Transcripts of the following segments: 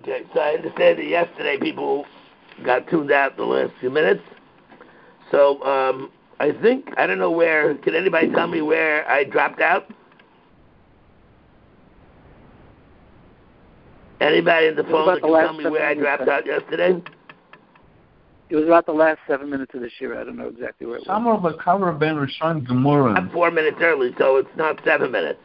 Okay, so I understand that yesterday people got tuned out the last few minutes. So I think, I don't know where, can anybody tell me where I dropped out? Anybody in the phone that can tell me where I dropped out yesterday? It was about the last 7 minutes of the shir. I don't know exactly where it was. Some of the cover Ben Rishon Gemara. I'm 4 minutes early, so it's not 7 minutes.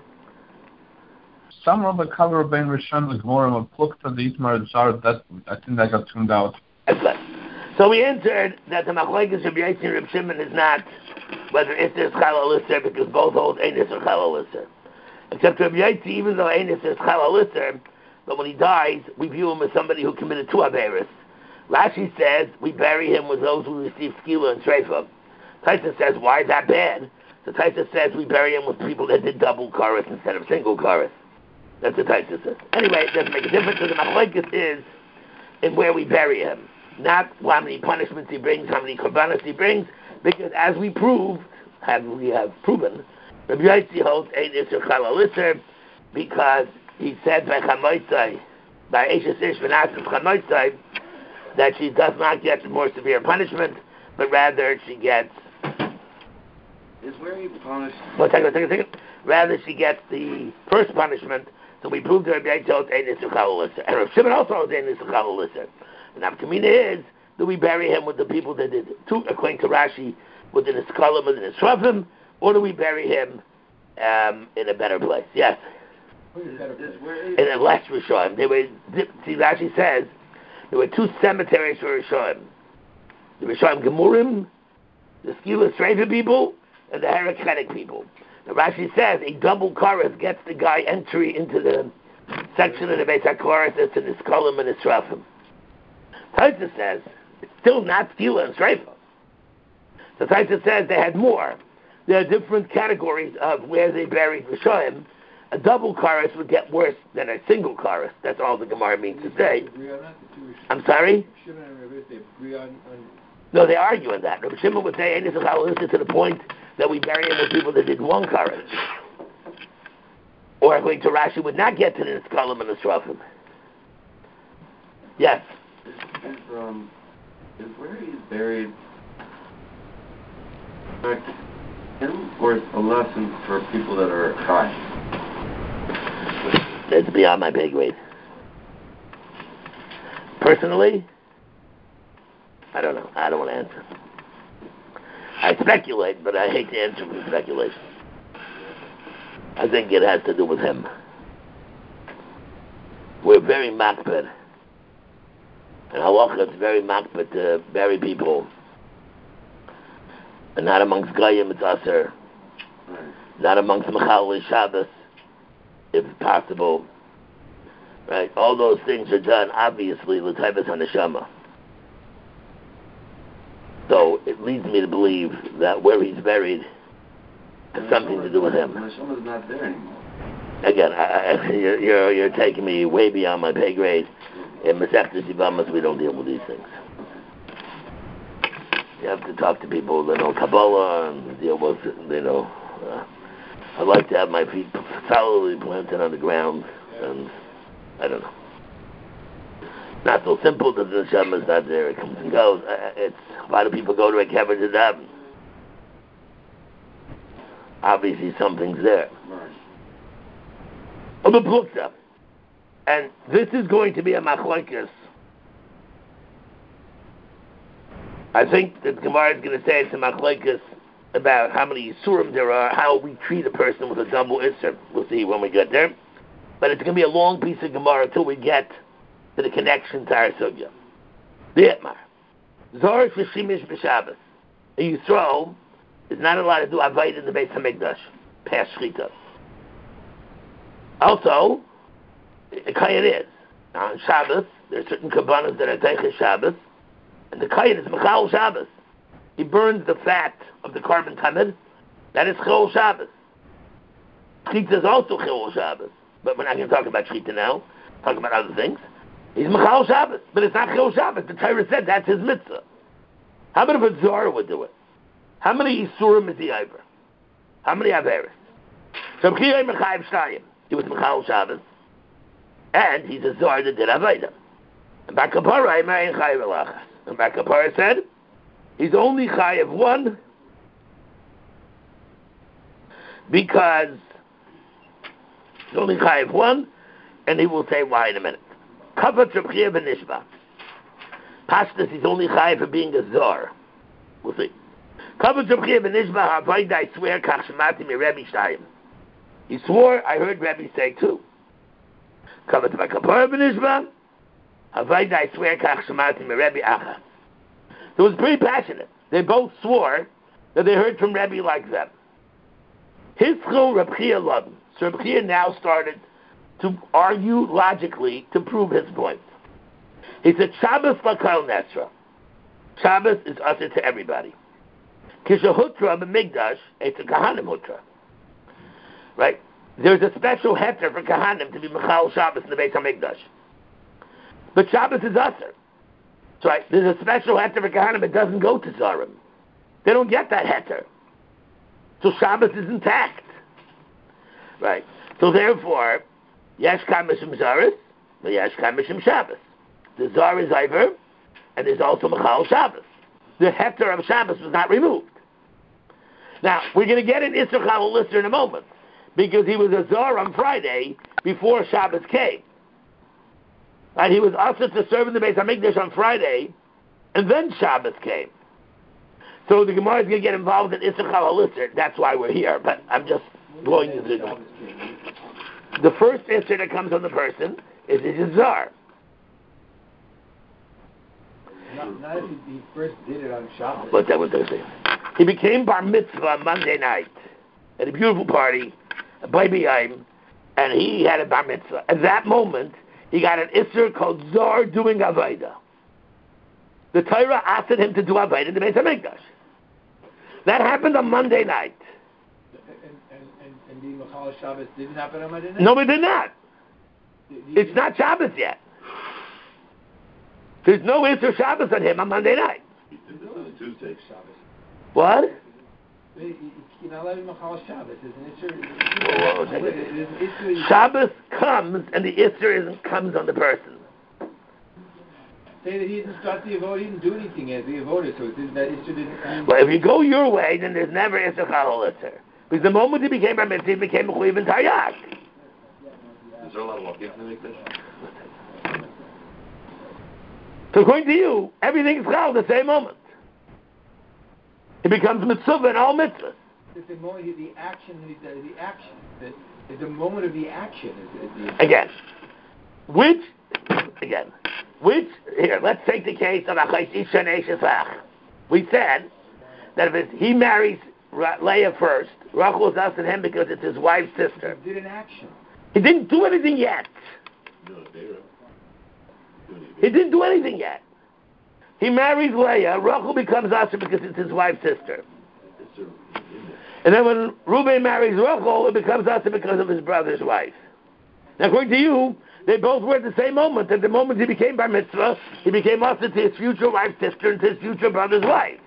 Some of the cover Ben Rishon Gemara were plucked for the Itmar Zar. That I think that got tuned out. Excellent. So we answered that the Machlekes Rabbi Yaitzi and Rabbi Shimon is not whether Isser is Chalal Isser, because both hold Ein Isser Chalal Isser. Except Rabbi Yaitzi, even though Ein Isser is Chalal Isser, but when he dies, we view him as somebody who committed two Averis. Rashi says we bury him with those who receive skila and treifa. Taisa says, why is that bad? So Taisa says we bury him with people that did double chorus instead of single chorus. That's what Taisa says. Anyway, it doesn't make a difference. So the machlekes is in where we bury him, not how many punishments he brings, how many korbanos he brings, because as we proved, we have proven, Rabbi Yaitzi holds Ein Isser Chalal Isser, because he said by Chamotzai, by Eishes Ish V'Nasis Chamotzai, that she does not get the more severe punishment, but rather she gets... Is where he punished... One second. Rather she gets the first punishment, so we proved that Rabbi Yaitzi holds Ein Isser Chalal Isser. And Rabbi Shimon also holds Ein Isser Chalal Isser. And the Kamina is, do we bury him with the people that did two, according to Rashi, within his Kolam, within his Shrafim, or do we bury him in a better place? Yes. In a less Rishonim. Rashi says, there were two cemeteries for Rishonim. The Rishonim Gemurim, the Skila Stranger people, and the Herachetic people. The Rashi says a double chorus gets the guy entry into the section of the Beis HaKoros that's in his Kolam and his Shrafim. Taisa says it's still not Skila and Streifa. So Taisa says they had more. There are different categories of where they buried Rishonim. A double chorus would get worse than a single chorus. That's all the Gemara means to say. I'm sorry? No, they argue on that. Rabbi Shimon would say, Ein Isser Chalal Isser to the point that we bury him with people that did one chorus. Or according to Rashi, would not get to the Niskalim and the Srafim. Yes? Is where he's buried him, or a lesson for people that are high? That's beyond my pay grade. Personally, I don't know. I don't want to answer. I speculate, but I hate to answer with speculation. I think it has to do with him. We're very makbid. And halacha is very makbid to bury people. And not amongst Goyim, it's aser. Not amongst Mechalei Shabbos, if possible. Right? All those things are done, obviously, l'taivas haneshama. So it leads me to believe that where he's buried has something to do with him. Neshama's not there anymore. Again, you're taking me way beyond my pay grade. In Masechtas Yivamas, we don't deal with these things. You have to talk to people that know Kabbalah and deal with, I like to have my feet solidly planted on the ground, and I don't know. Not so simple that the neshama is not there. It comes and goes. Why do people go to a kever to daven? Obviously, something's there. Right. And this is going to be a machlokes. I think that Gemara is going to say it's a machlokes about how many Yisurim there are, how we treat a person with a double Isser. We'll see when we get there. But it's going to be a long piece of Gemara until we get to the connection to our Sugya. The Itmar. Zor Shishimish B'Shabbos. A Yisrael is not allowed to do Avayt in the Beis HaMikdash, past Shchita. Also, a Kayan is. Now on Shabbos, there are certain Kabbanas that are Teiches Shabbos, and the Kayan is Mechal Shabbos. He burns the fat of the carbon tamid. That is Chol Shabbos. Shchita is also Chol Shabbos. But we're not going to talk about Shchita now. Talk about other things. He's Mechal Shabbos, but it's not Chol Shabbos. The Torah said that's his mitzvah. How about if a Zohar would do it? How many Yisurim is he over? How many Averis? So he was Mechal Shabbos, And he's a Zor that did Avaida. And Bakapara, and Bakapara said, he's only Chayav one, because he's only Chayav one, and he will say why in a minute. Kavat Rabchia Benishba. Pashtas, he's only Chayav for being a Zor. We'll see. Kavat Rabchia Benishba, Havaida, I swear, Kach Shemati mi Rebbe Shtayim. He swore, I heard Rebbe say too. Kavat Bakapara Benishba, Havaida, I swear, Kach Shemati mi Rebbe Acha. So it was pretty passionate. They both swore that they heard from Rebbe like them. His chol Reb Chia loved him. So Reb Chia now started to argue logically to prove his point. He said, Shabbos l'kol nesra. Shabbos is usher to everybody. Kishahutra b'migdash, it's a kahanim hutra. Right? There's a special heter for kahanim to be mechal Shabbos in the Beit HaMikdash. But Shabbos is usher. So right, there's a special heter for kahanim that doesn't go to Zarim. They don't get that heter. So Shabbos is intact. Right? So therefore, Yesh Kam Mishum Zaris, but Yesh Kam Mishum Shabbos. The Zar is Iver, and there's also Mechal Shabbos. The heter of Shabbos was not removed. Now, we're going to get an Isser Chal Lister in a moment, because he was a Zar on Friday before Shabbos came. Right? He was also to serve in the Beis HaMikdash on Friday, and then Shabbos came. So the Gemara is going to get involved in Isser Chal Lister. That's why we're here, but I'm just going to the Gemara. The first Isser that comes on the person is his Zar. Not if he first did it on Shabbos. But that was the thing. He became Bar Mitzvah Monday night at a beautiful party, a Baby Yom, and he had a Bar Mitzvah. At that moment, he got an Isser called Zar doing Avaida. The Torah asked him to do Avaida in the Beis HaMikdash. That happened on Monday night. And the Mechal Shabbos didn't happen on Monday night? No, it did not. It's not Shabbos yet. There's no Isser Shabbos on him on Monday night. Tuesday. Shabbos. What? You're not allowed to Mechal Shabbos. Shabbos comes and the Isser comes on the person. Say that he didn't start the Avodah, he didn't do anything as the Avodah, so that Isser didn't... Well, if you go your way, then there's never Isser Chal Isser. Because the moment he became Bar Mitzvah, he became Mechuyev and Taryag. Is there a lot of walk in to make this? So according to you, everything is Chal at the same moment. He becomes Mitzvah in all mitzvahs. It's the moment, the action, the moment of the action is the... Again, here, let's take the case of Achais Isha Shefach. We said that if he marries Leah first, Rachel is us and him because it's his wife's sister. He did an action. He didn't do anything yet. He didn't do anything yet. He marries Leah, Rachel becomes Asher because it's his wife's sister. And then when Reuben marries Rachel, it becomes Asher because of his brother's wife. Now according to you, they both were at the same moment. At the moment he became Bar Mitzvah, he became Asher to his future wife's sister and to his future brother's wife.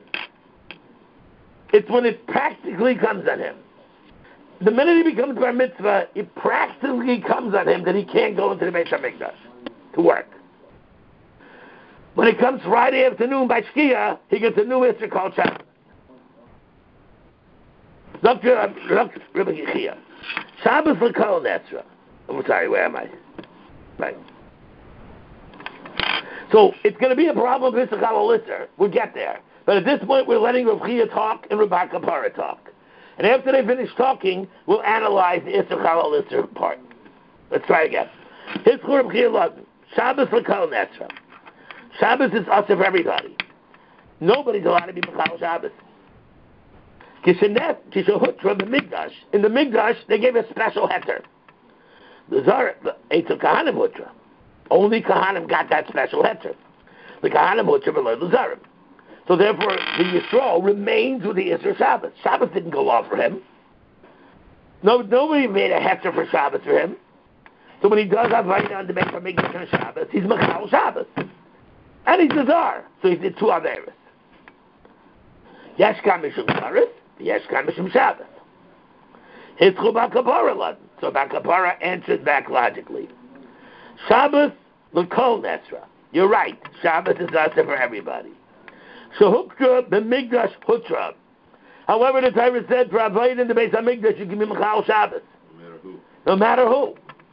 It's when it practically comes on him. The minute he becomes Bar Mitzvah, it practically comes on him that he can't go into the Beit HaMikdash to work. When it comes Friday afternoon by Shkia, he gets a new Isser called Shabbos. Dr. Rebbe Yechia. Shabbos l'kol nesra. I'm sorry, where am I? Right. So it's going to be a problem with Isser Chal Isser. We'll get there. But at this point, we're letting Reb Chia talk and Rebbe Kapara talk. And after they finish talking, we'll analyze the Isser Chal Isser part. Let's try again. His Reb Chia loved Shabbos l'kol nesra. Shabbos is us of everybody. Nobody's allowed to be Mechal Shabbos. Kishahutra b'migdash. In the Migdash, they gave a special heter. The Zar, it's a Kahanim Hutra. Only Kahanim got that special heter. The Kahanim Hutra below the Zarim. So therefore, the Yisrael remains with the Isser Shabbos. Shabbos didn't go off for him. Nobody made a heter for Shabbos for him. So when he does have right on the Beit HaMikdash on Shabbos, he's Mechal Shabbos. And he's the Zar. So he did two Averis. Yesh Kam Mishum Zaris, Yesh Kam Mishum Shabbos. Hitzchu Bakapara Lad. So Bakapara answered back logically. Shabbos l'kol nesra. You're right. Shabbos is also for everybody. Shehuktra b'migdash hutra. However, the Torah said for avoid in the Beis Hamikdash you can be mechal Shabbos. No matter who.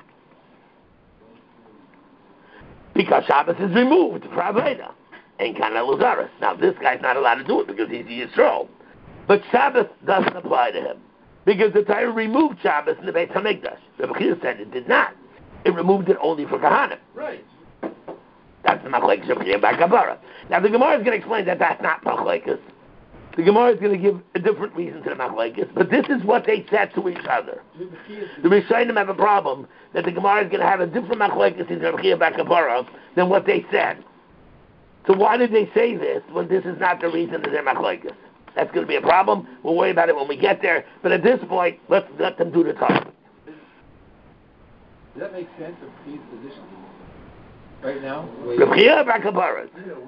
Because Shabbos is removed for avodah. And kana luzaris. Now this guy's not allowed to do it because he's a Yisrael. But Shabbos doesn't apply to him. Because the Torah removed Shabbos in the Beis Hamikdash. Rabbi Chia said it did not. It removed it only for Kohanim. Right. That's the machlekes of Chia by Kabbalah. Now the Gemara is going to explain that that's not machlekes. The Gemara is going to give a different reason to the machlekes, but this is what they said to each other. The Rishonim have a problem that the Gemara is going to have a different machlekes in Rabbi Chia by Kabbalah than what they said. So why did they say this when this is not the reason that they're machlekes? That's going to be a problem. We'll worry about it when we get there. But at this point, let's let them do the talk. Does that make sense of Chia's position right now? Rabbi Chia by Kabbalah.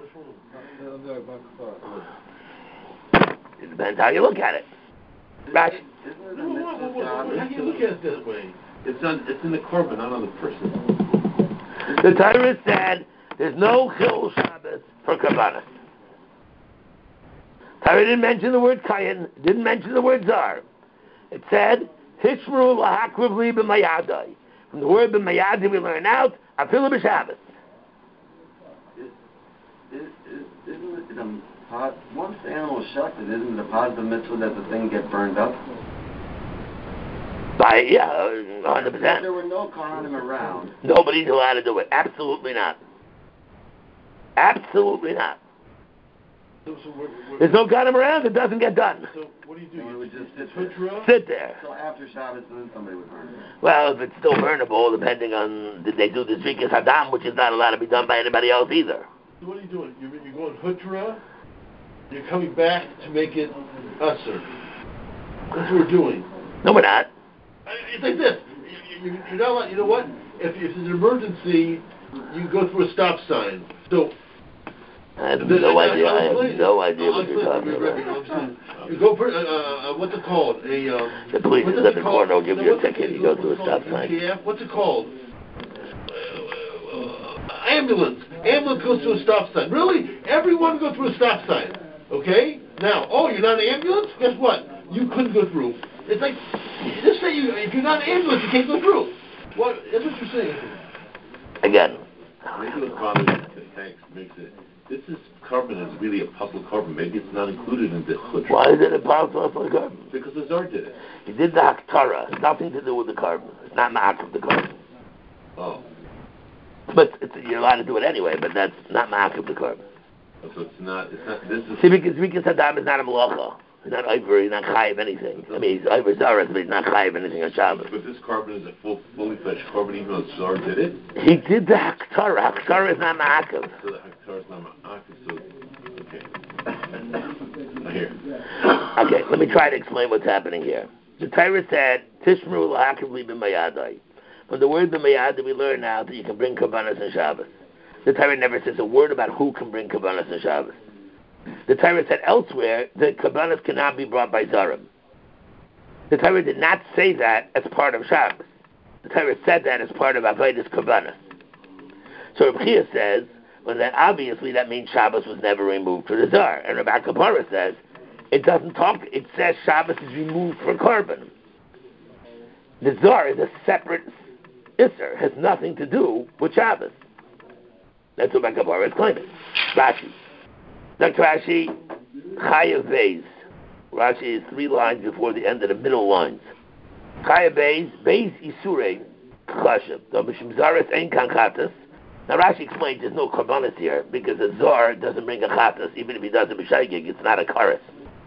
It depends how you look at it. Right? How do you look at it that way? It's in the korban, not on the person. The Torah said there's no chil Shabbos for Kabbalah. Torah didn't mention the word kayin, didn't mention the word zar. It said hishmru lahakriv li b'mayadai. From the word b'mayadai we learn out afilu b'Shabbos. Once the animal is shechted, isn't it a positive mitzvah that the thing get burned up? By 100%. If there were no Kohanim around, Nobody's allowed to do it. Absolutely not. Absolutely not. There's no Kohanim around. It doesn't get done. So what do you do? you would just Sit there. So after Shabbos, and then somebody would burn it. Well, if it's still burnable, depending on did they do the Zrikas Hadam, which is not allowed to be done by anybody else either. So what are you doing? You're going hutra. You're coming back to make it usher. That's what we're doing. No, we're not. It's like this. You're not allowed, you know what? If it's an emergency, you go through a stop sign. So I have no idea. I have no idea what you're talking about. You go for what's it called? The police is at the corner. Will give you a ticket. You go through a stop sign. What's it called? Ambulance. Ambulance goes through a stop sign. Really? Everyone go through a stop sign. Okay? Now, you're not an ambulance? Guess what? You couldn't go through. It's like, just say if you're not an ambulance, you can't go through. What? That's what you're saying. Again. Maybe what bothers makes it. This is carbon is really a public carbon. Maybe it's not included in the chutz. Why is it a public carbon? Because the Tsar did it. He did the Haktara. It's nothing to do with the carbon. It's not ma'ak of the carbon. Oh. But you're allowed to do it anyway, but that's not ma'ak of the carbon. So it's not, this is... See, because Rikas Hadam is not a malacha. He's not Iver, he's not chayiv anything. I mean, he's Iver Zaras, but he's not chayiv anything on Shabbos. But this carbon is a fully fledged carbon, even though the Tsar did it? He did the Haktara. Haktara is not ma'akav. So the Haktara is not ma'akav, so... Okay. I hear. Okay, let me try to explain what's happening here. The Torah said, Tishmru l'hakav li b'mayadai. From the word b'mayadai, we learn now that you can bring kabbanas and Shabbos. The Torah never says a word about who can bring kabbanas and Shabbos. The Torah said elsewhere that kabbanas cannot be brought by Zarim. The Torah did not say that as part of Shabbos. The Torah said that as part of Avodas kabbanas. So Rabbi Chia says, well then obviously that means Shabbos was never removed for the Zar. And Rabbi Kapara says, it doesn't talk, it says Shabbos is removed for carbon. The Zar is a separate Isser, has nothing to do with Shabbos. That's what Rabbi Kapara is claiming. Rashi. Dr. Rashi, Chayav Beis. Rashi is 3 lines before the end of the middle lines. Chayav Beis, Beis Isurei, Chashav. The Mishim Zaris ain't Kanchatas. Now Rashi explains there's no karbanis here because a Zar doesn't bring a chatas. Even if he does a b'shaygig, it's not a karas.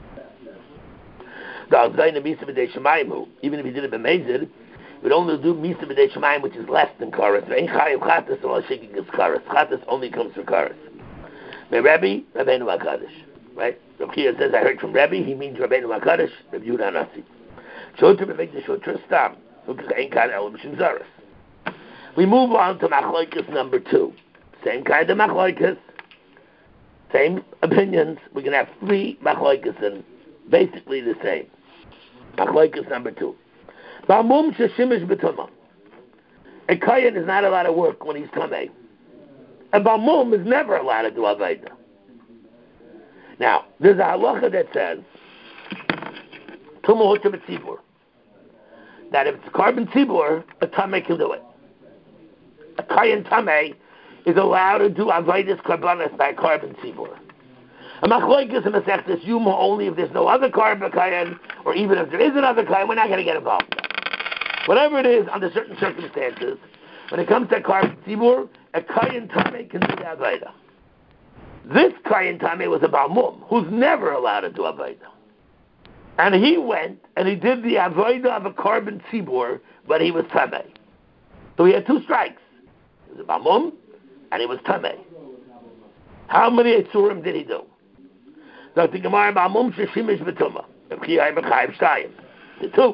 Even if he did it b'mezid, he would only do misa b'dei shemayim, which is less than karas. Ain't chayav chatas or shigig is karas. Chatas only comes for karas. May Rabbi, Rabbeinu HaKadosh. Right? Rabbi Chia says, I heard from Rabbi, he means Rabbeinu HaKadosh, Rabbi Yehuda Nasi. Shotra b'mekdash shotra stam. Ain't kind of mishim zaras. We move on to Machlokes number 2. Same kind of Machlokes, same opinions. We can have 3 Machlokes and basically the same. Machlokes number 2. Ba'mum sheshimish b'tumah. a Kayan is not allowed to work when he's Tameh. A Balmum is never allowed to do Avodah. Now, there's a halacha that says, Tumah Hutra B'Tzibur, that if it's a carbon tzibur, a Tameh can do it. A Kayan Tameh is allowed to do Avodas Karbanas by a carbon tzibur. A Machloikis and Masechtas Yuma only if there's no other carbon Kayan, or even if there is another Kayan, we're not going to get involved. Whatever it is, under certain circumstances, when it comes to carbon tzibur, a Kayan Tameh can do the Avodah. This Kayan Tameh was a Balmum, who's never allowed to do Avodah. And he went and he did the Avodah of a carbon tzibur, but he was Tameh. So he had two strikes. He was a Balmum, and he was Tameh. How many Etzurim did he do? The Gemara Balmum Sheshimish B'Tumah. The two.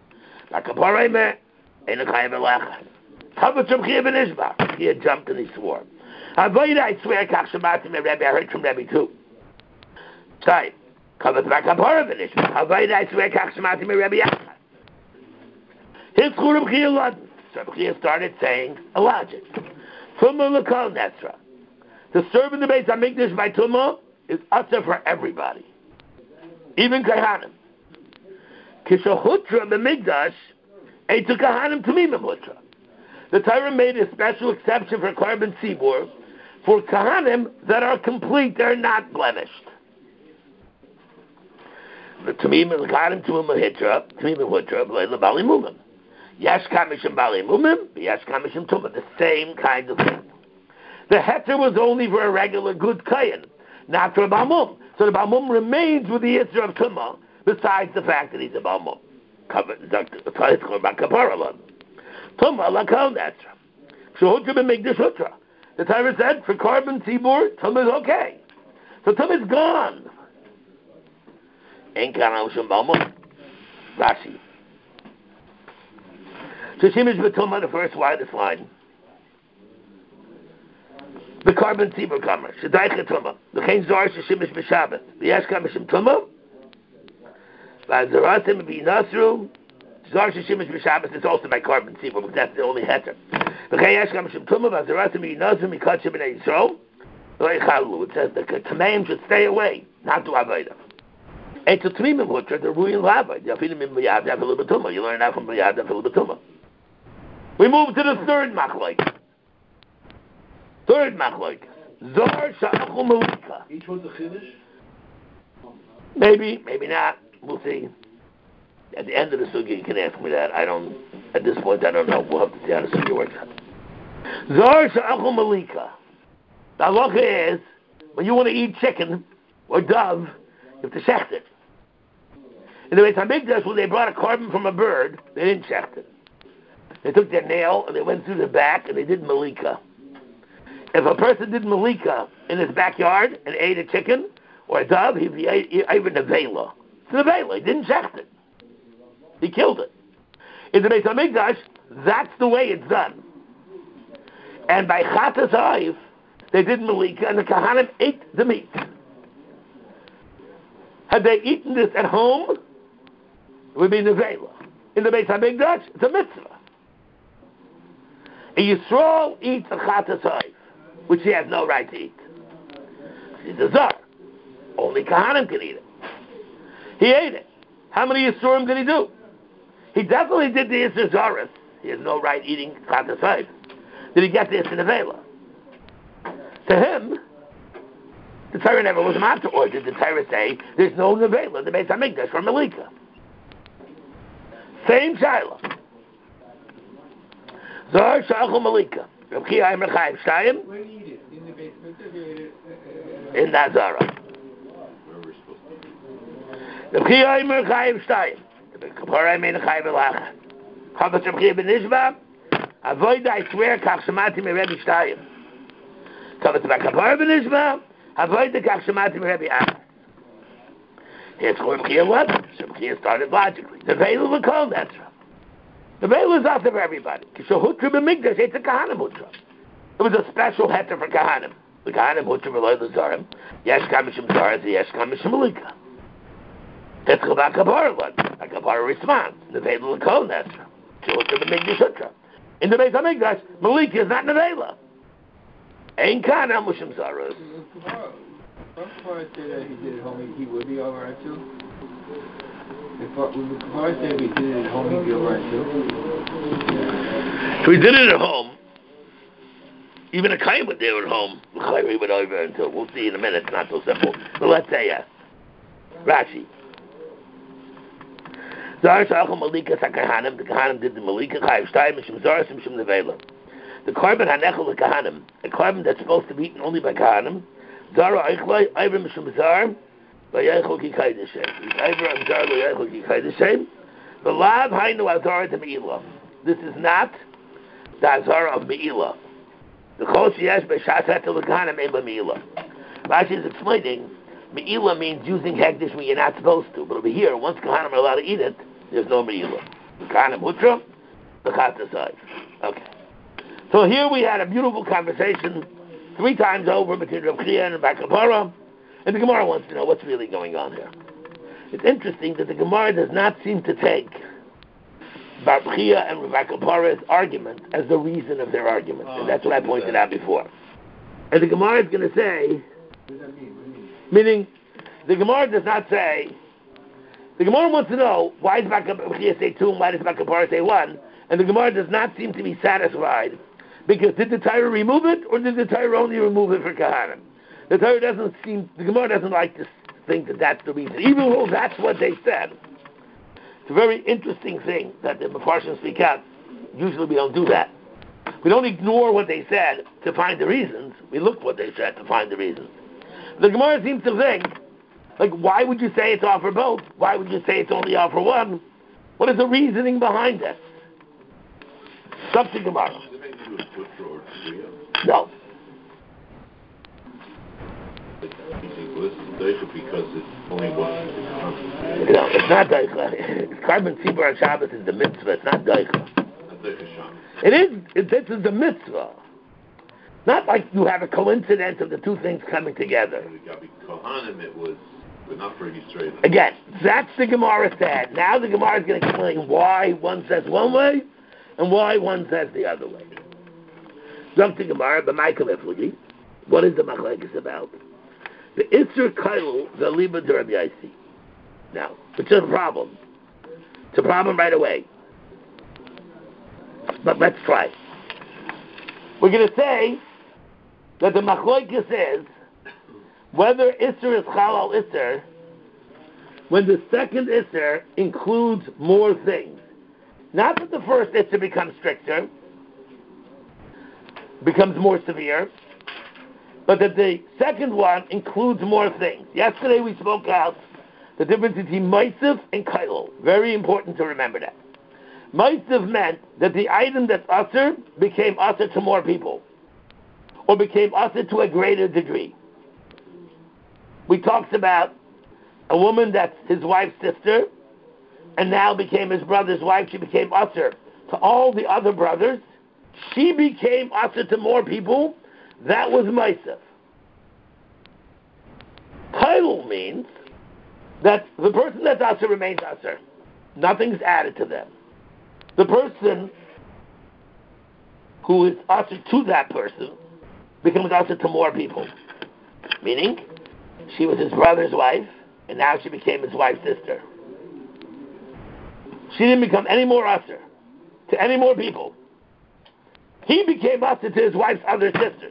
He had jumped and he swore. Avodah, I swear, Kach Shemati me Rebbe, I heard from Rebbe too. Time. Covered back up Avodah, I swear, Kach Shemati me Rebbe Yachad. His Churim Chia Lodin. So Rebbe Chia started saying a logic. Tumah L'Kol Netzra. To serve in the Beis HaMikdash by Tumah is utter for everybody. Even Kahanim. Kishahutra b'Mikdash, Eitu Kahanim Tamimim Hutra. The Torah made a special exception for carbon tzibur for Kahanim that are complete, they're not blemished. The Tamimim Kahanim Tamimim Hutra, B'Leila Bali Mumim. Yesh Kamishim Bali Mumim, Yesh Kamishim Tumah. The same kind of thing. The heter was only for a regular good kayan, not for a balmum. So the balmum remains with the yitzur of tumah, besides the fact that he's a balmum. Tumah lakal netzra. Shehutra b'mikdash hutra. The Torah said for carbon tzibur, tumah is okay. So tumah is gone. Ein kana u'shum balmum. Rashi. Sheshimish b'tumah, the first widest line. The carbon tzibur kamer, shedaycha tumah, the chen zor sheshimish b'shabbat, v'yesh kamishim tumah, v'azaratim v'yinasru, zor sheshimish b'shabbat is also by carbon tzibur, because that's the only heter. V'chen yesh kamishim tumah, v'azaratim v'yinasru, mikachim b'nei Yisrael, v'yichalu, it says the tameim should stay away, not to avodah. And to tmimim hutra, the ruin l'avodah, yafinim im b'yad, yafil b'tumah, you learn that from b'yad, yafil b'tumah. We move to the third machlok. Third machlok, Zor Sha'achul Malika. Each one's a chiddush? Maybe not. We'll see. At the end of the sugya, you can ask me that. At this point, I don't know. We'll have to see how the sugya works out. Zor Sha'achul Malika. The halacha is, when you want to eat chicken or dove, you have to shecht it. In the Beis HaMikdash, when they brought a carbon from a bird, they didn't shecht it. They took their nail and they went through the back and they did malika. If a person did malika in his backyard and ate a chicken or a dove, he ate a nevela. It's a nevela. He didn't shecht it. He killed it. In the Beis HaMikdash, that's the way it's done. And by Chatas Ha'if, they did malika and the Kahanim ate the meat. Had they eaten this at home, it would be nevela. In the Beis HaMikdash, it's a mitzvah. A Yisrael eats a Chatas Ha'if, which he has no right to eat. He's a Zar. Only Kahanim can eat it. He ate it. How many Yisurim did he do? He definitely did the Yisur Zaris. He has no right eating Chatas Ha'if. Did he get this in the Vela? To him, the Torah never was matter. Or did the Torah say, there's no Nevela in the Beis HaMikdash for Malika? Same Shaila. Zor Sha'achul Malika. Where do you eat it? In the basement? In Nazara. Where we're supposed to be. The B'chiyah Imer Chaim Shtayim. The Kapara Imer Chaim Elach. Chavat B'chiyah B'nishba. Avoida I swear Kach Shemati Me Rebbe Shtayim. Chavat B'chiyah B'nishba. Avoida Kach Shemati Me Rebbe Achas. Here's Chor B'chiyah what? So B'chiyah started logically. The Veilu L'Kol Netzra. The veil is out for everybody. It's a Kahanim Hutra. It was a special heter for Kahanim. The Kahanim Hutra V'Loi L'Zarim. Yesh Kamishim Zaras, Yesh Kamishim Malika. It's Chabak Kapara. A Kapara responds. The veil L'Kol Netzra. Hutra B'Mikdash Hutra. In the Beis HaMikdash, Malika is not Nevela. Ein kana mushim zaros. Some Gemara say that he did it home, he would be over it too. If the Gemara say we did it at home, he'd be over it too. So we did it at home. Even a Kaim would do it at home. We would over until we'll see in a minute. It's not so simple. But let's say Rashi. Zar Shachal Malika Sakahanim. The Kahanim did the Malika Chayiv Shtayim Mishim Zaras Mishim Nevela. The carbon Hanechel the Kahanim, a carbon that's supposed to be eaten only by Kahanim. Zara Eichlai Ivra Mishim Zar Vayechel Ki Kaideshem. Ivra Zar Vayechel Ki Kaideshem. The Lav Hainu Azara to Me'ilah. This is not the Azara of Me'ilah. The Chol Sheyesh B'Shasat to the Kahanim Ein Me'ilah. Rashi is explaining Me'ilah means using Hekdesh when you're not supposed to. But over here, once Kahanim are allowed to eat it, there's no Me'ilah. The Kahanim Hutra, the Chata Saiv. Okay. So here we had a beautiful conversation 3 times over between Rav Chia and Bar Kapara, and the Gemara wants to know what's really going on here. It's interesting that the Gemara does not seem to take Bar Chia and Bar Kapara's argument as the reason of their argument, and that's what I pointed out before. And the Gemara is going to say, What does that mean? meaning, the Gemara does not say, the Gemara wants to know, why does Bar Chia say 2 and why does Bar Kapara say 1, and the Gemara does not seem to be satisfied, because did the Torah remove it, or did the Torah only remove it for Kahanim? The Gemara doesn't like to think that that's the reason, even though that's what they said. It's a very interesting thing that the Mefarshim speak out. Usually we don't do that. We don't ignore what they said to find the reasons. We look what they said to find the reasons. The Gemara seems to think, like, why would you say it's all for both? Why would you say it's only all for one? What is the reasoning behind it? Something Gemara. No. Because it's only one. No, it's not Daicha. Carbon Tzibur on Shabbos is the mitzvah. It's not Daicha. It is. This is the mitzvah. Not like you have a coincidence of the 2 things coming together. It was, but not for Yisrael. Again, that's the Gemara said. Now the Gemara is going to explain why one says one way and why one says the other way. Dr. Gemara, but Michael Eflagi, what is the machlekes about? The Isser Kailul, the Liba Derab Yaisi. Now, it's a problem. It's a problem right away. But let's try. We're going to say that the machlekes is whether Isser is Chalal Isser when the second Isser includes more things. Not that the first Isser becomes stricter, becomes more severe, but that the second one includes more things. Yesterday we spoke out the difference between Ma'aseh and Kailul. Very important to remember that. Ma'aseh meant that the item that's Asr became Asr to more people, or became Asr to a greater degree. We talked about a woman that's his wife's sister, and now became his brother's wife. She became Asr to all the other brothers. She became Asr to more people. That was Ma'aseh. Kailul means that the person that's Asr remains Asr. Nothing's added to them. The person who is Asr to that person becomes Asr to more people. Meaning, she was his brother's wife, and now she became his wife's sister. She didn't become any more Asr to any more people. He became Asr to his wife's other sisters.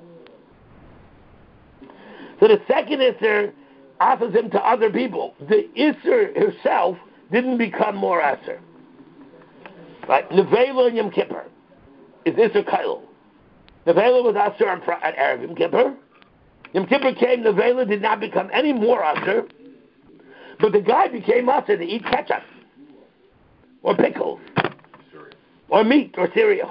So the second Isser offers him to other people. The Isser herself didn't become more Asr. Right? Nevela and Yom Kippur is Isser Kailul. Nevela was Asr at Erev Yom Kippur. Yom Kippur came, Nevela did not become any more Asr, but the guy became Asr to eat ketchup, or pickles, or meat, or cereal.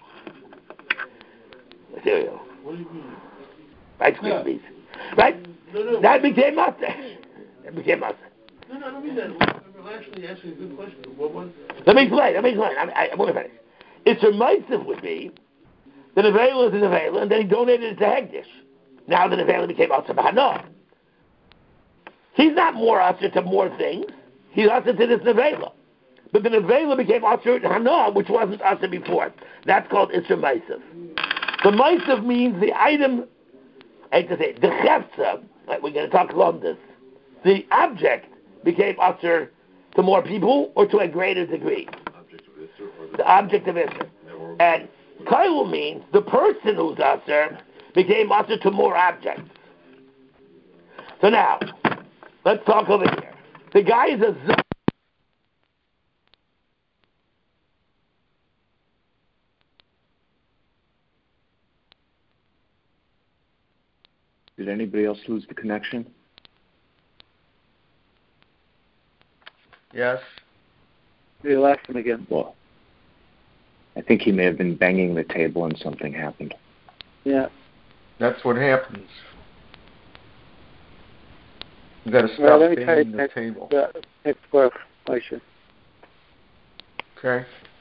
Cereal. What do you mean? Rice Krispies. Right? No. That became Asr. That became Asr. No, I don't mean that. I'm actually asking a good question. What was? Let me explain. I want to finish. It's a Ma'aseh would be the Nevela is a Nevela, and then he donated it to Hegdish. Now the Nevela became Asr B'Hana. He's not more Asr to more things. He's Asr to this Nevela. but the nevela became Asher Hana, which wasn't Asher before. That's called Isser Maisav. The Maisav means the item, I hate to say, the Chefza, right, we're going to talk about this, the object became Asher to more people or to a greater degree. The object of Isser. And Kailul means the person who's Asher became Asher to more objects. So now, let's talk over here. The guy is a Zah. Did anybody else lose the connection? Yes. You lost him again. Well, I think he may have been banging the table and something happened. Yeah. That's what happens. You got to stop Well, let me try banging the next, table. next work, Moshe. Okay.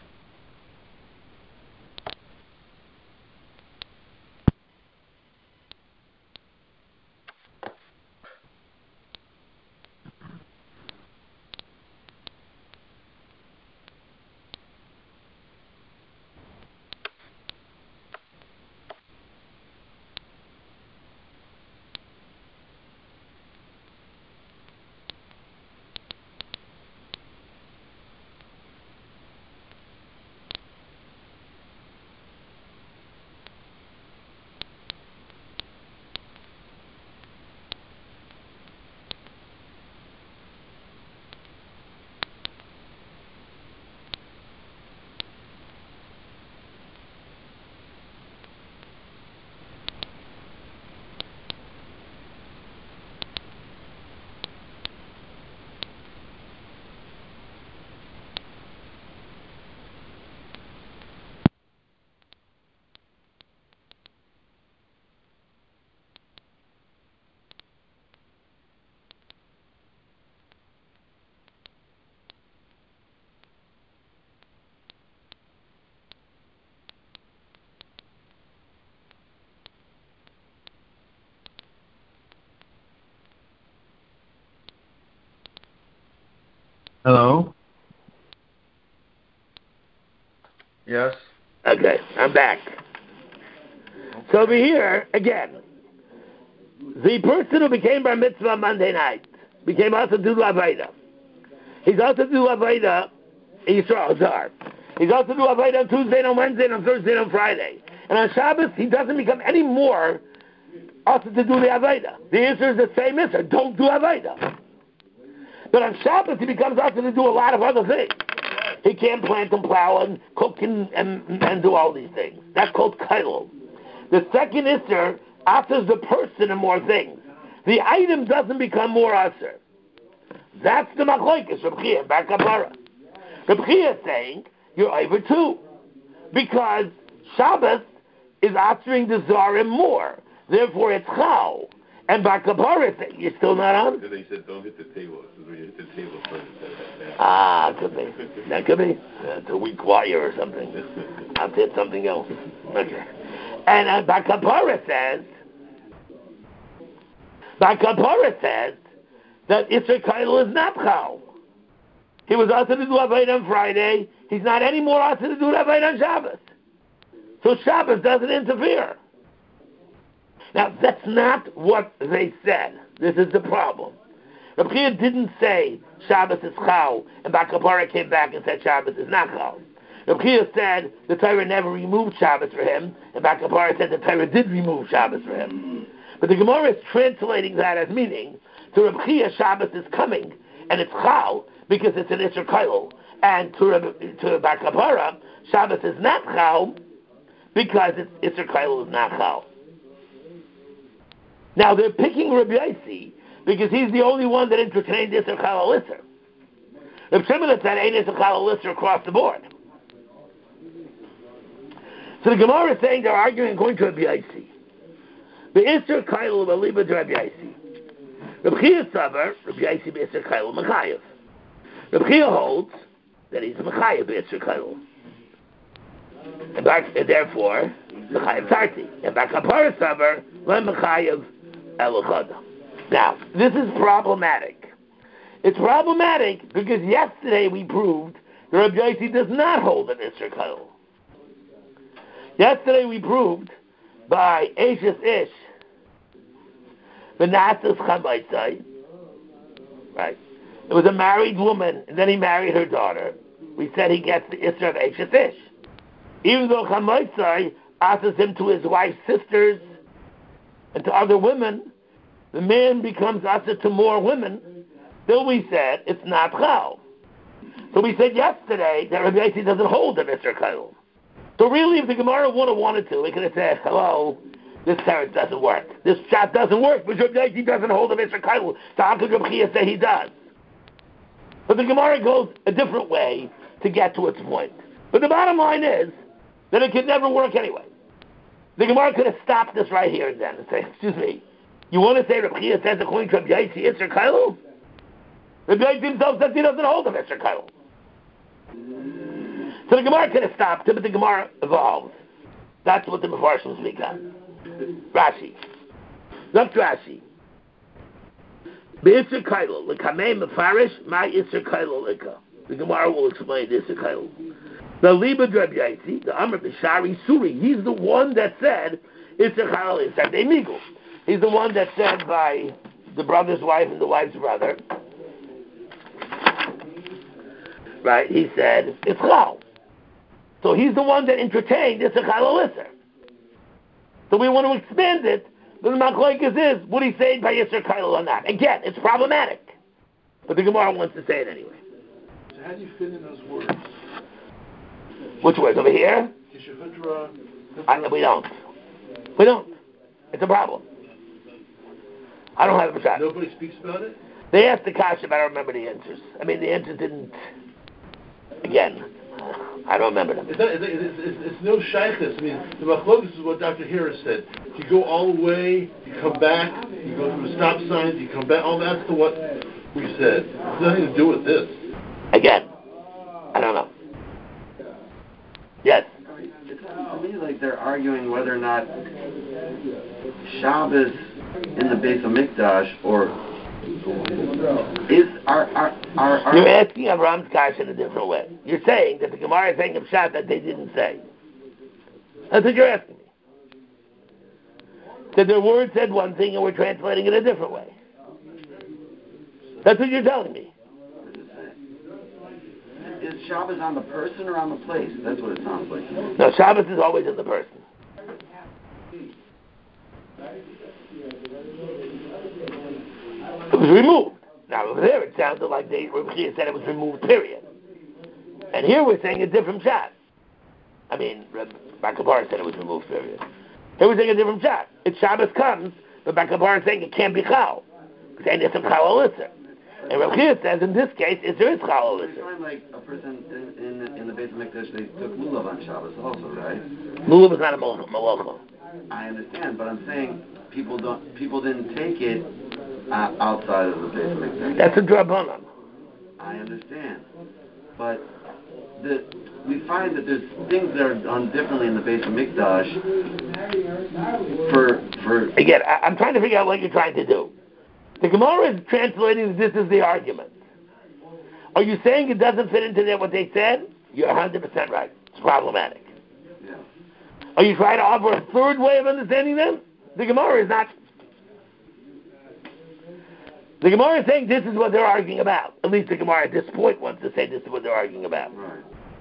Hello? Yes. Okay, I'm back. So over here, again, the person who became Bar Mitzvah on Monday night became also do Avodah. He's also do Avodah in Yisrael Azar. He's also do Avodah on Tuesday, and on Wednesday, and on Thursday, and on Friday. And on Shabbos, he doesn't become any more also to do the Avodah. The answer is the same answer. Don't do Avodah. But on Shabbos, he becomes also to do a lot of other things. He can't plant and plow and cook and do all these things. That's called kailul. The second Isser answers the person and more things. The item doesn't become more Isser. That's the machlokes Reb Chia and Bar Kapara. Reb Chia is saying you're over too, because Shabbos is answering the Zarim more. Therefore, it's Chal. And Bar Kapara is saying you're still not on. Then they said, don't hit the table. This is when you hit the table first. Could be. That could be. It's a weak wire or something. I'll hit something else. Okay. And Bar Kapara says that Isser Kailul is not Chal. He was asked to do Avodah on Friday. He's not anymore asked to do Avodah on Shabbos. So Shabbos doesn't interfere. Now, that's not what they said. This is the problem. Reb Chia didn't say Shabbos is Chal, and Bar Kapara came back and said Shabbos is not Chal. Reb Chia said the Torah never removed Shabbos for him, and Bar Kapara said the Torah did remove Shabbos for him. But the Gemara is translating that as meaning, to Reb Chia, Shabbos is coming, and it's Chal, because it's an Isser Kailul. And to Bar Kapara, Shabbos is not Chal, because it's Isser Kailul is not Chal. Now they're picking Rabbi Yossi because he's the only one that entertained Isser Kailul Isser. Reb Shimon said ain't Isser Kailul Isser across the board. So the Gemara is saying they're arguing according to Rabbi Yossi. The Isser Kailul Aliba to Rabbi Yossi. Reb Chia Savar, Rabbi Yossi Isser Kailul Mechayev. Reb Chia holds that he's Mechayev Isser Kailul. And therefore, Mechayev Tarti. And Bar Kapara Savar, Lem Mechayev Elochad. Now, this is problematic. It's problematic because yesterday we proved the Rabbi Yossi does not hold an Isser Kail. Yesterday we proved by Eishes Ish, Benatas Chamaisai, right? It was a married woman, and then he married her daughter. We said he gets the Isser of Eishes Ish. Even though Chamaisai asks him to his wife's sisters and to other women, the man becomes Asa to more women. Still we said it's not Chal. So we said yesterday that Rabbi Yossi doesn't hold an Isser Kail. So really, if the Gemara would have wanted to, we could have said, hello, this teretz doesn't work. This shot doesn't work, but Rabbi Yossi doesn't hold an Isser Kail. So how could Rabbi Chia say he does? But the Gemara goes a different way to get to its point. But the bottom line is that it could never work anyway. The Gemara could have stopped this right here and then and say, excuse me, you want to say Rabbi Chia says according to Rabbi Yossi Isser Kail? Rabbi Yossi himself says he doesn't hold an Isser Kail. So the Gemara could have stopped him, but the Gemara evolves. That's what the Mefarshim speak on. Rashi. Look to Rashi. Be'isser kailo, l'kamei mefarish, my isser kailo l'ka. The Gemara will explain the isser kailo. The Liba Rabbi Yossi, the Amr B'Shari Suri, he's the one that said, isser kailo is Sadei Migul. He's the one that said by the brother's wife and the wife's brother, right, he said, it's chal. So he's the one that entertained it's a chal. So we want to expand it, but the machlokes is, would he say it by Yisr Kail or not? Again, it's problematic. But the Gemara wants to say it anyway. So how do you fit in those words? Which words? Over here? We don't. We don't. It's a problem. I don't have a shot. Nobody speaks about it? They asked the kasha, but I don't remember the answers. I mean, the answers didn't... Again, I don't remember them. It's no shaykhs. I mean, the machlokes is what Dr. Harris said. You go all the way, you come back, you go through the stop signs, you come back. All that's what we said. It's nothing to do with this. Again, I don't know. Yes? It sounds to me like they're arguing whether or not Shabbos in the Beis HaMikdash or is You're asking Avram's Kash in a different way. You're saying that the Gemara is saying of Shabbat that they didn't say. That's what you're asking me. That their word said one thing and we're translating it a different way. That's what you're telling me. Is Shabbos on the person or on the place? That's what it sounds like. No, Shabbos is always in the person. It was removed. Now over there it sounded like Rabbi Chia said it was removed, period. And here we're saying a different shot. I mean, Bakabar said it was removed, period. Here we're saying a different shot. If Shabbos comes, but Bakabar is saying it can't be Chal. Saying it's a Chal Alyssa. And Rabbi Chia says in this case, there is Chal Alyssa. You find like a person in the Beis HaMikdash, they took lulav on Shabbos also, right? Lulav is not a malacha. I understand, but I'm saying people didn't take it outside of the Beis HaMikdash. That's a drabanan. I understand, but we find that there's things that are done differently in the Beis HaMikdash. For again, I'm trying to figure out what you're trying to do. The Gemara is translating this as the argument. Are you saying it doesn't fit into what they said? You're 100% right. It's problematic. Yeah. Are you trying to offer a third way of understanding them? The Gemara is not. The Gemara is saying this is what they're arguing about. At least the Gemara at this point wants to say this is what they're arguing about. Right.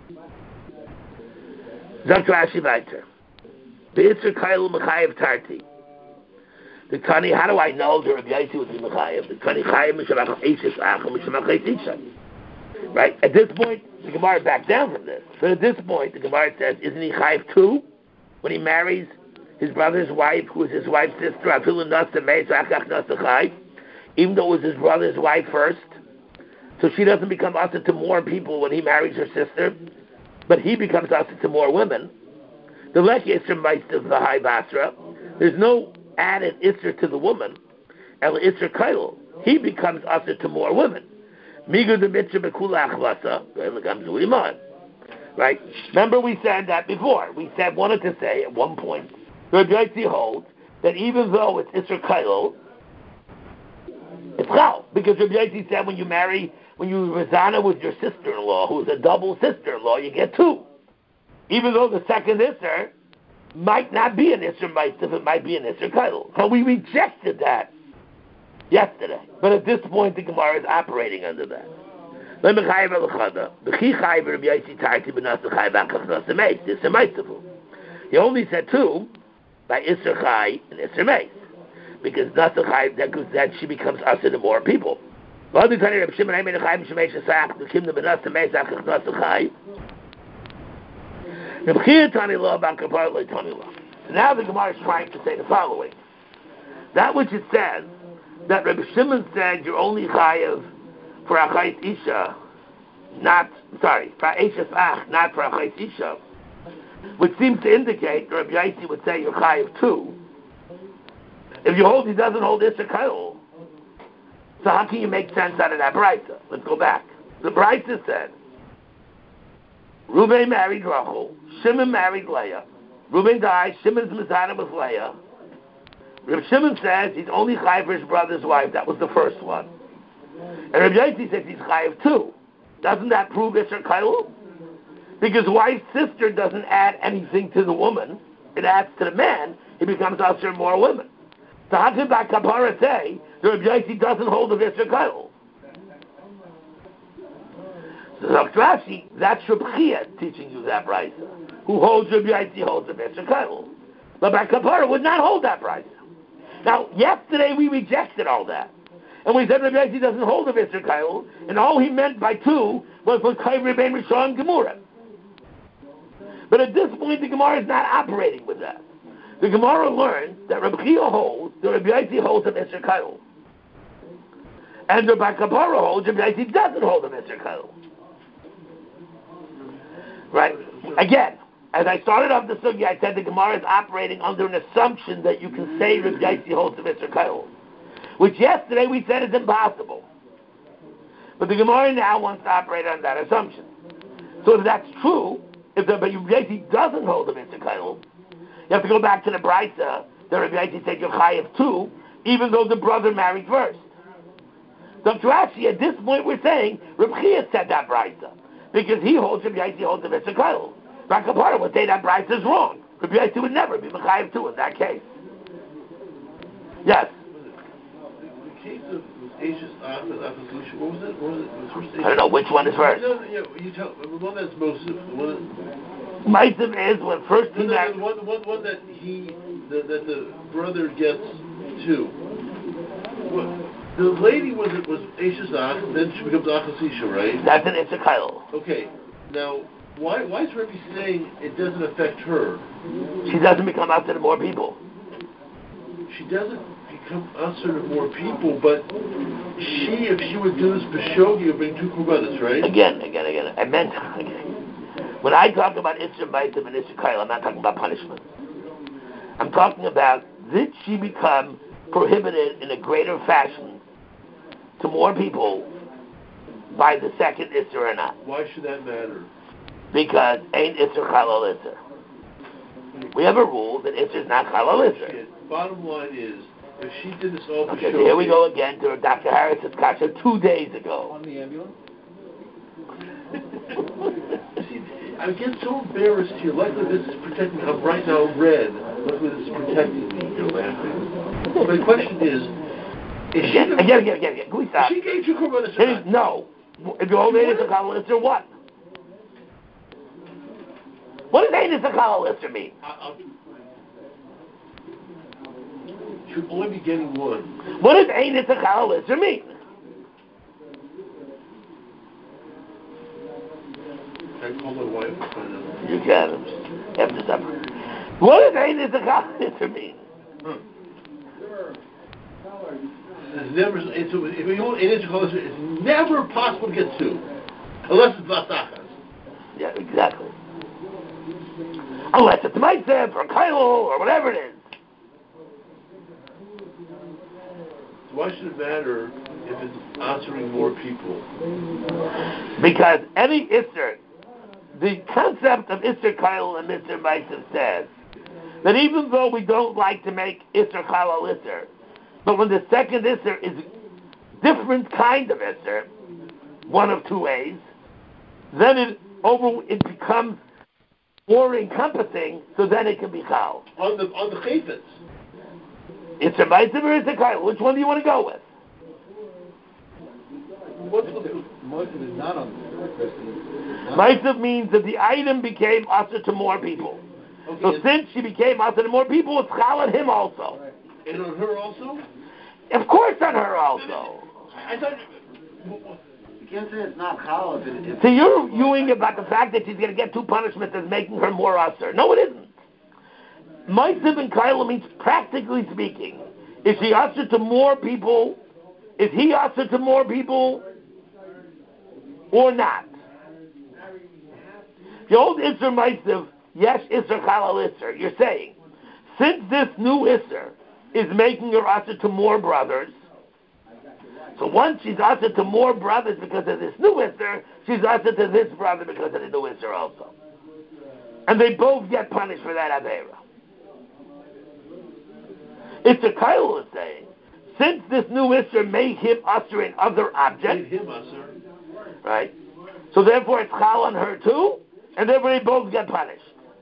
Dr. Ashi Weiter. Be'itzer Kailu Mechayev Tarti. The Tani, how do I know the Rabbi Yossi was in Mechayev? The Tani Chayev Mishamach Eishes Achim Mishamach Eishes. Right? At this point, the Gemara backed down from this. But at this point, the Gemara says, isn't he Chayev too? When he marries his brother's wife, who is his wife's sister, Afilu Nasa Meis Achach Nasa Chayev, even though it was his brother's wife first. So she doesn't become Asa to more people when he marries her sister, but he becomes Asa to more women. The Lech Yisr Meister of the High Basra, there's no added Isser to the woman, El Isser Kail. He becomes Asa to more women. Migu the Mitzvah Bekula Achvasa, right? Remember we said that before. We wanted to say at one point, Rabbi Yossi holds that even though it's Isser Kail, it's Chal. Because Rabbi Yossi said when you marry when you Razana with your sister-in-law, who's a double sister-in-law, you get 2. Even though the second Isser might not be an Isser Ma'aseh, it might be an Isser Kail. So we rejected that yesterday. But at this point, the Gemara is operating under that. He only said 2 by Isser Chai and Isser Meis, because that she becomes usher to more people. So now the Gemara is trying to say the following. That which it says, that Rabbi Shimon said you're only chayav for achayis isha, for eishes ach, not for achayis isha, which seems to indicate that Rabbi Yaisi would say you're chayav 2. If you hold he doesn't hold Isser Kail, so how can you make sense out of that Braisa? Let's go back. The Braisa said, Reuben married Rachel, Shimon married Leah. Reuben died, Shimon's Mizana with Leah. Rabbi Shimon says he's only chayav for his brother's wife. That was the first one. And Rabbi Yaisi says he's chayav 2. Doesn't that prove Isser Kail? Because wife's sister doesn't add anything to the woman. It adds to the man. He becomes usher more women. So how can that Kapara say that Rabbi Yaisi doesn't hold of Isser Kail? So Dr. Rashi, that's Rabbi Chia teaching you that Braisa. Who holds Rabbi Yaisi holds of Isser Kail. But by Kapara would not hold that Braisa. Now, yesterday we rejected all that. And we said Rabbi Yaisi doesn't hold of Isser Kail, and all he meant by 2 was for Kayv Rebbein Rishon and Gemurah. But at this point, the Gemara is not operating with that. The Gemara learned that Rabbi Chia holds, that Rabbi Yaisi holds of Isser Kail. And Rabbi Kapara holds, Rabbi Yaisi doesn't hold of Isser Kail. Right? Again, as I started off the sugya, I said the Gemara is operating under an assumption that you can say Rabbi Yaisi holds of Isser Kail, which yesterday we said is impossible. But the Gemara now wants to operate on that assumption. So if that's true, if Rabbi Yaisi doesn't hold of Isser Kail, you have to go back to the Braisa that Rabbi Yaisi said you're chayav 2, even though the brother married first. So actually, at this point, we're saying Rabbi Chia said that Braisa, because he holds Rabbi Yaisi holds of Isser Kail. Rabbi Kapara would say that Braisa is wrong. Rabbi Yaisi would never be chayav 2 in that case. Yes. The case of Ashes Ach and Achasisha, what was it? I don't know which one is first. No, you tell the one that's Mosif. The one. Ma'aseh is when first he married. The one that the brother gets 2. The lady was Ashes Ach, then she becomes Achasisha, right? That's an Isser Kail. Okay. Now, why is Rebbe saying it doesn't affect her? She doesn't become usher to more people. She doesn't become usher to more people, but if she would do this Beshogi, would bring 2 korbanos, right? Again. I meant when I talk about Isser Ma'aseh and Isser Kail, I'm not talking about punishment. I'm talking about did she become prohibited in a greater fashion to more people by the second Isser or not? Why should that matter? Because ain't Isser Chalal Isser. We have a rule that Isser is not Chalal Isser. Bottom line is, if she did this all okay, so here we go again to Dr. Harris's kasha 2 days ago. On the ambulance? See, I get so embarrassed here. Luckily this is protecting me. I'm right now red. Luckily this is protecting me. You're laughing. My question is Again. Can we stop? She gave 2 korbanos. No. If you hold Isser Chalal Isser, what? What does Isser Chalal Isser mean? Should only be getting 1. What does Isser Chalal Isser mean? Can I call my wife and find out? You can. After supper. What does Isser Chalal Isser mean? It's never. If you want an Isser Chalal Isser, it's never possible to get 2, unless it's Vasachas. Yeah, exactly. Unless it's Ma'aseh or Kailo or whatever it is. Why should it matter if it's answering more people? Because any Isser, the concept of Isser Kail and Isser Ma'aseh says that even though we don't like to make Isser Chalal Isser, but when the second Isser is different kind of Isser, one of two ways, then it becomes more encompassing, so then it can be chal. On the chayfetz. It's a ma'asav or it's a kayl. Which one do you want to go with? Most of it is not on the person. Ma'asav means that the item became usher to more people. Okay, So since she became usher to more people, it's chal on him also. and on her also? Of course on her also. I thought... You can't say it's not chal if it... So you're viewing about the fact that she's going to get two punishments as making her more usher. No, it isn't. Ma'asav and Kaila means, practically speaking, is she usher to more people? Is he usher to more people? Or not? The old Isser Ma'asav, yes, Isser Chalal Isser. You're saying, since this new Isser is making her usher to more brothers, so once she's usher to more brothers because of this new Isser, she's usher to this brother because of the new Isser also. And they both get punished for that Aveira. It's a Kail is saying, since this new Isser made him usher in other objects, Made him usher. right? So therefore it's Chal on her too, and therefore they both get punished.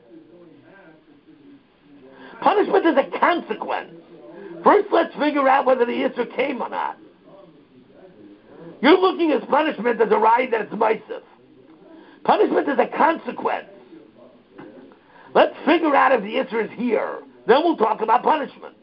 Punishment is a consequence. First let's figure out whether the Isser came or not. You're looking at punishment as a right that it's ma'asav. Punishment is a consequence. Let's figure out if the Isser is here. Then we'll talk about punishment.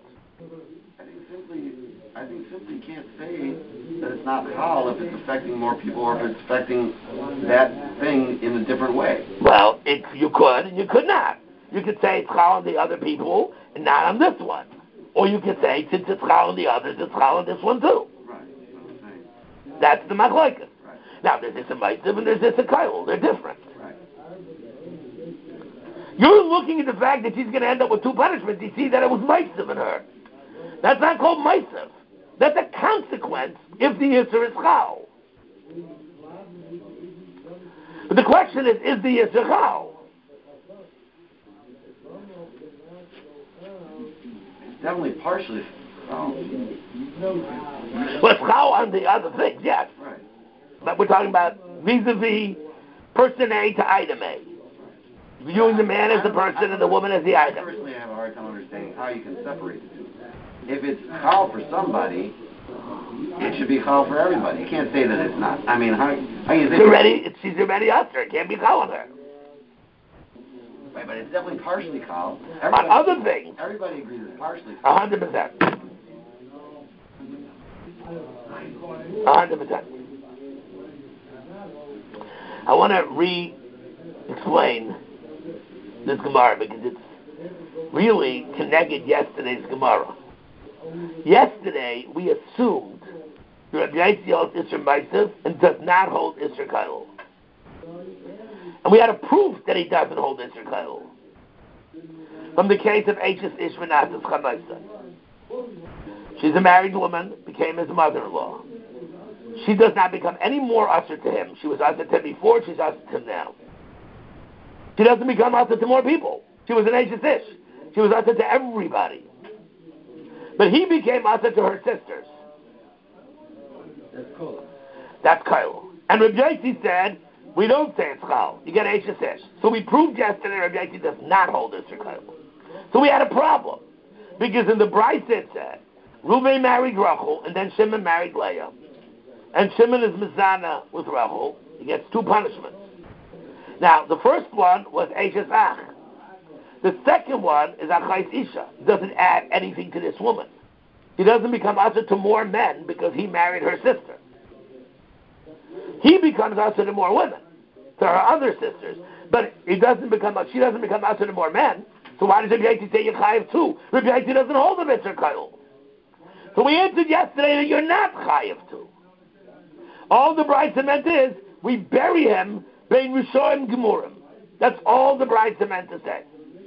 I think simply you can't say that it's not chal if it's affecting more people or if it's affecting that thing in a different way. Well, you could and you could not. You could say it's chal on the other people and not on this one. Or you could say, since it's chal on the others, it's chal on this one too. Right. That's the machlokes. Right. Now, there's this a ma'asav and there's this a kail. They're different. Right. You're looking at the fact that she's going to end up with two punishments. You see that it was ma'asav in her. That's not called ma'asav. That's a consequence if the Yisr is chal. But the question is the Yisr chal? It's definitely partially chal. Well, it's chal on the other things, yes. Right. But we're talking about vis-a-vis person A to item A. Viewing the man as the person and the woman as the I item. personally have a hard time understanding how you can separate the two. If it's chal for somebody, it should be chal for everybody. You can't say that it's not. I mean, how you say She's already usher. It can't be chal on her. Right, but it's definitely partially chal. On other things, Everybody agrees it's partially chal. 100%. 100%. I want to re-explain this Gemara because it's really connected yesterday's Gemara. Yesterday, we assumed that Rabbi Yaitzi holds Isser Ma'asav and does not hold Isser Kail. And we had a proof that he doesn't hold Isser Kail. From the case of Eishes Ish Menasas Chamaisa. She's a married woman, became his mother-in-law. She does not become any more usher to him. She was usher to him before, she's usher to him now. She doesn't become usher to more people. She was an Eishes Ish. She was usher to everybody. But he became usher to her sisters. That's cool. That's Kail. And Rabbi Yaitzi said, we don't say it's Chal. You get Eishes Ish. So we proved yesterday Rabbi Yaitzi does not hold this for Kail. So we had a problem. Because in the Brisa it said, Reuven married Rachel, and then Shimon married Leah. And Shimon is Mizana with Rachel. He gets two punishments. Now, the first one was Eishes Ach. The second one is Achais Isha. It doesn't add anything to this woman. He doesn't become usher to more men because he married her sister. He becomes usher to more women, to her other sisters. But she doesn't become usher to more men. So why does Rabbi Yaitzi say you're chayiv too? Rabbi Yaitzi doesn't hold the Mitzvah Kail. So we answered yesterday that you're not chayiv too. All the Brisa meant is, we bury him bein Rishonim Gemurim. That's all the Brisa meant to say.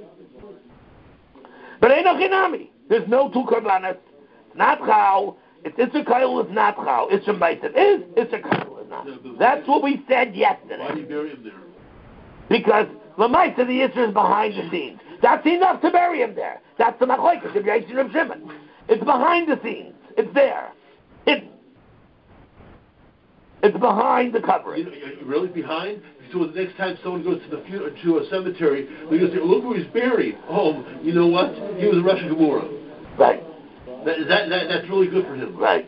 But Eino Chinami. There's no two korbanos. It's not chal. It's Isser Kail is not chal. Isser Ma'asav is. Isser Kail is not. That's what we said yesterday. Why do you bury him there? Because Lamaisa, the Isser is behind the scenes. That's enough to bury him there. That's the machlokes, Rabbi Yaitzi and Rabbi Shimon. It's behind the scenes. It's there. Hidden. It's behind the covering. You're really behind? So the next time someone goes to a cemetery, they're going to say, look where he's buried. Oh, you know what? He was a Rosh Gemara. Right. That's really good for him. Right.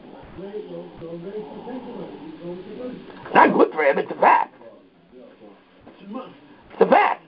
Not good for him, it's a fact. It's a fact.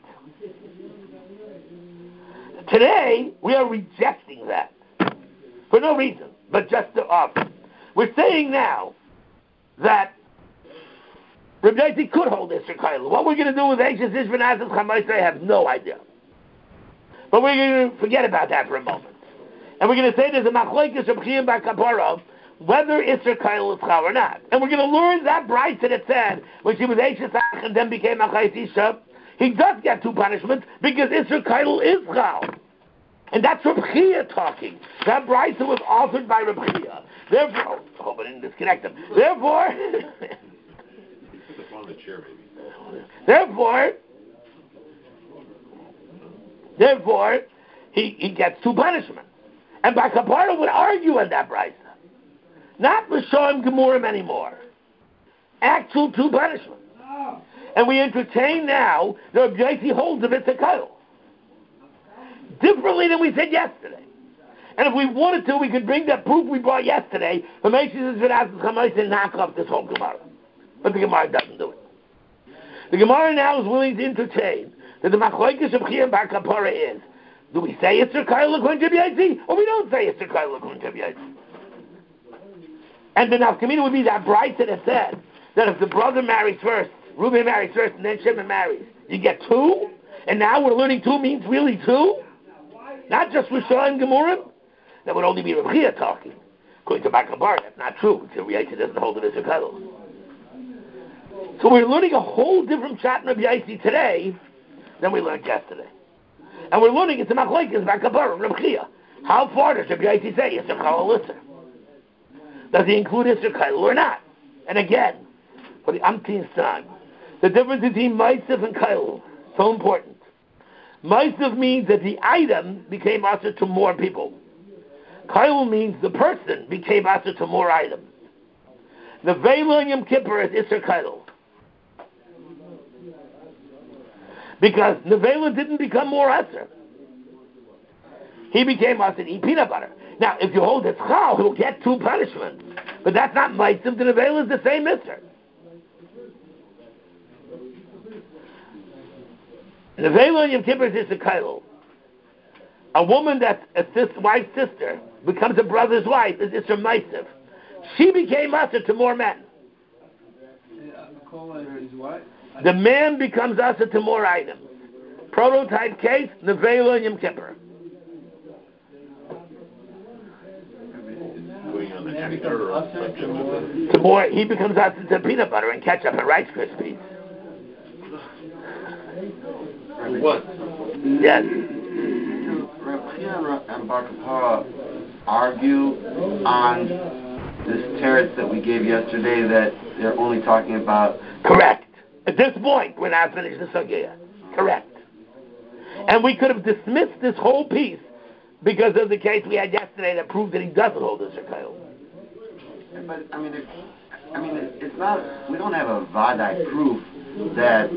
Today, we are rejecting that. For no reason, but just to offer. We're saying now that Rabbi Yossi could hold Isser Kailu. What we're going to do with Eishes Ishvan Asas Chamaisai, I have no idea. But we're going to forget about that for a moment. And we're going to say there's a Machlokes Reb Chia bar Kapara, whether Isser Kailu is Chal or not. And we're going to learn that Brisa that said, when she was Eishes Ach and then became Achayis Isha, he does get 2 punishments because Isser Kailu is Chal. And that's Reb Chia talking. That Brisa was authored by Reb Chia. Therefore, I hope I didn't disconnect him. Therefore, Therefore, he gets 2 punishments. And Bar Kapara would argue on that Brisa. Not Rishonim Gemurim anymore. Actual 2 punishments. And we entertain now the Rabbi Yossi holds of Isser Kailu. Differently than we said yesterday. And if we wanted to, we could bring that proof we brought yesterday from Eishes Ishvan Asas Chamaisai and knock off this whole Gemara. But the Gemara doesn't do it. The Gemara now is willing to entertain that the Machlokes of Chia and Bar Kapara is, do we say Isser Kailu according to Rabbi Yossi, or we don't say Isser Kailu according to Rabbi Yossi? And the nafkamina would be that Brisa that said that if the brother marries first, Reuben marries first, and then Shimon marries, you get 2? And now we're learning 2 means really 2? Not just Rishonim Gemurim? That would only be Reb Chia talking. According to Bar Kapara, that's not true, because Rabbi Yossi doesn't hold it as a Kailu. So we're learning a whole different shot in Rabbi Yossi today than we learned yesterday. And we're learning it's a Machlokes Bar Kapara and Reb Chia. How far does Rabbi Yossi say Isser Kailu Isser? Does he include Isser Kailu or not? And again, for the umpteenth time, the difference between Ma'aseh and Kailu, so important. Ma'aseh means that the item became Asur to more people. Kailu means the person became Asur to more items. The Nevela and Yom Kippur is Isser Kailu. Because Nevela didn't become more Asur. He became Asur to eat peanut butter. Now, if you hold it Chal, he'll get 2 punishments. But that's not Ma'aseh. The Nevela is the same Isser. Nevela and Yom Kippur is Isser Kailu. A woman that's a wife's sister becomes a brother's wife is Isser Ma'aseh. She became Asur to more men. The man becomes Asur to more items. Prototype case, Nevela and Yom Kippur. To more, he becomes Asur to peanut butter and ketchup and Rice Krispies. What? Yes. Reb Chia and Bar Kapara argue on this teretz that we gave yesterday that they're only talking about... Correct. At this point, we're not finished the sugya. Correct. And we could have dismissed this whole piece because of the case we had yesterday that proved that he doesn't hold Isser Kailu. But it's not. We don't have a vadai proof that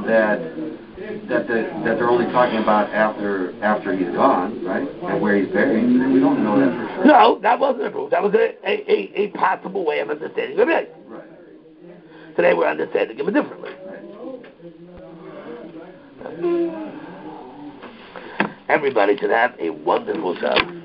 they're only talking about after he's gone, right? And where he's buried. We don't know that for sure. No, that wasn't a proof. That was a possible way of understanding him. Right. Today we're understanding him differently. Everybody should have a wonderful Shabbat.